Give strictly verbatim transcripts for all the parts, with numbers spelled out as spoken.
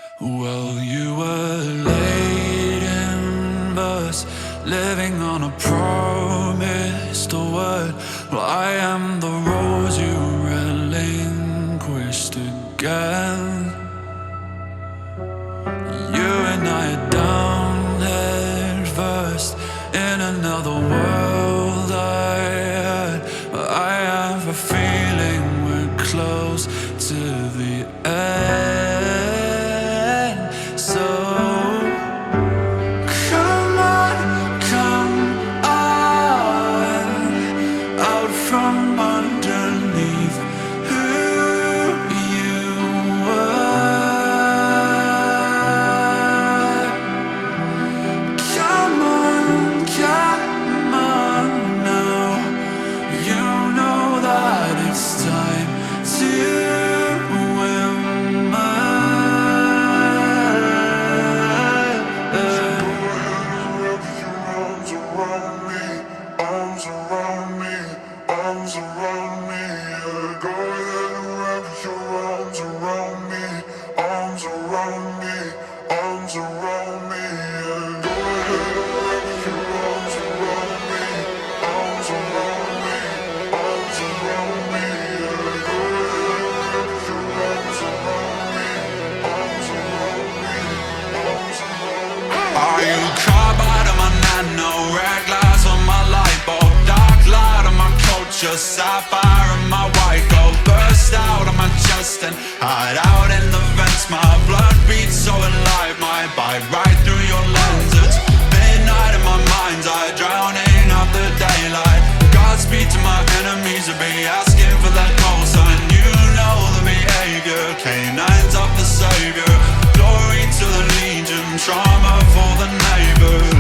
Well, you were late in bus, living on a promised word. Well, I am the rose you relinquished again. You and I are down head first in another world, I heard. But I have a feeling we're close to the end. So come on, come on, out from underneath who you were. Come on, come on now. You know that it's time to arms around me, arms around me, yeah. Go ahead and wrap your arms around me, arms around me, arms around me, yeah. Go ahead and wrap your arms around me, arms around me, arms around me, yeah. Go ahead and wrap your arms around me, arms around me, arms around me. Are you carbide on my nano, red glass on my light bulb, dark light on my culture, sapphire in my white gold, burst out of my chest and hide out in the vents. My blood beats so alive, my bite right through your lens. It's midnight in my mind's eye, drowning out the daylight. Godspeed to my enemies, to be asking for that call sign. You know the behavior, canines of the savior. Glory to the legion, trauma for the neighbors.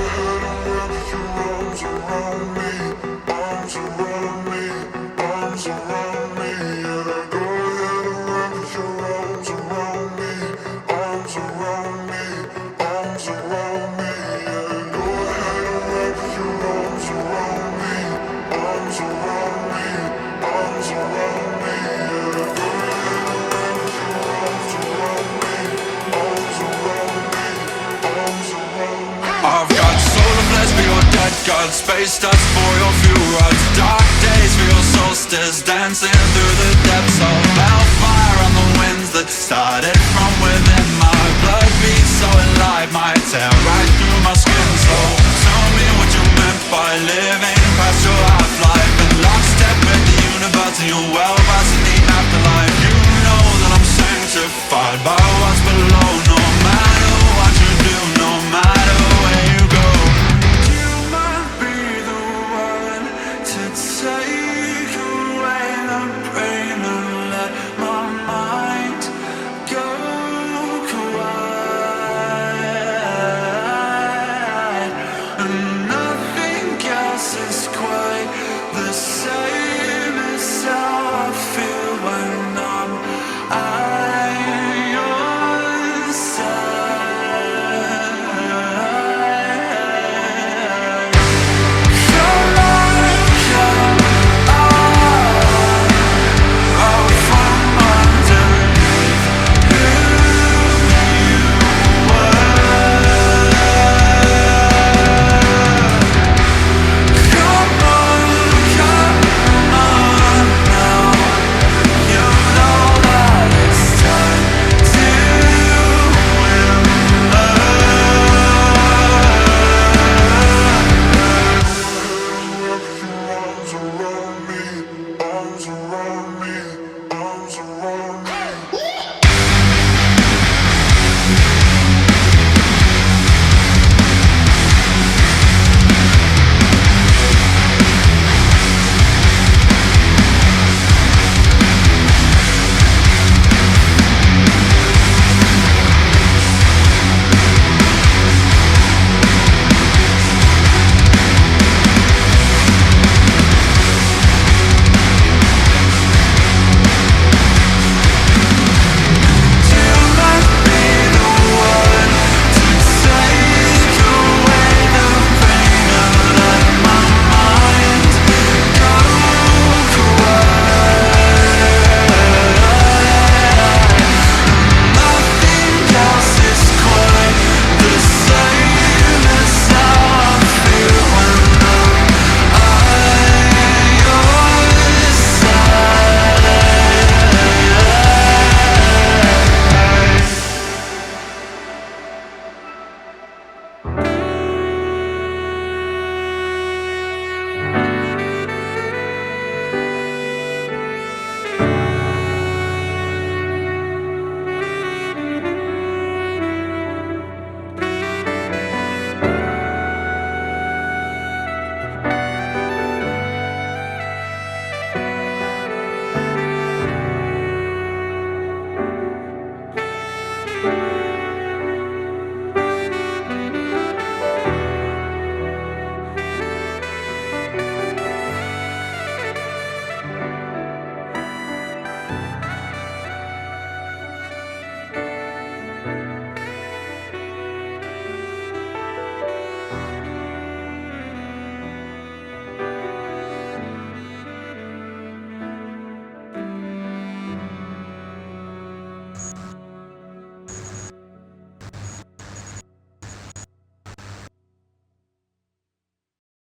Around me, arms around me, arms around me, yeah. Go ahead and wrap your arms around me, arms around me, arms around me, yeah. Go ahead and wrap your arms around me, arms around me, arms around me, yeah. Go ahead and wrap your arms around me, arms around me, arms around me. I've got solar flesh for your dead God, space dust for your fuel rods, dark days for your solstice, dancing through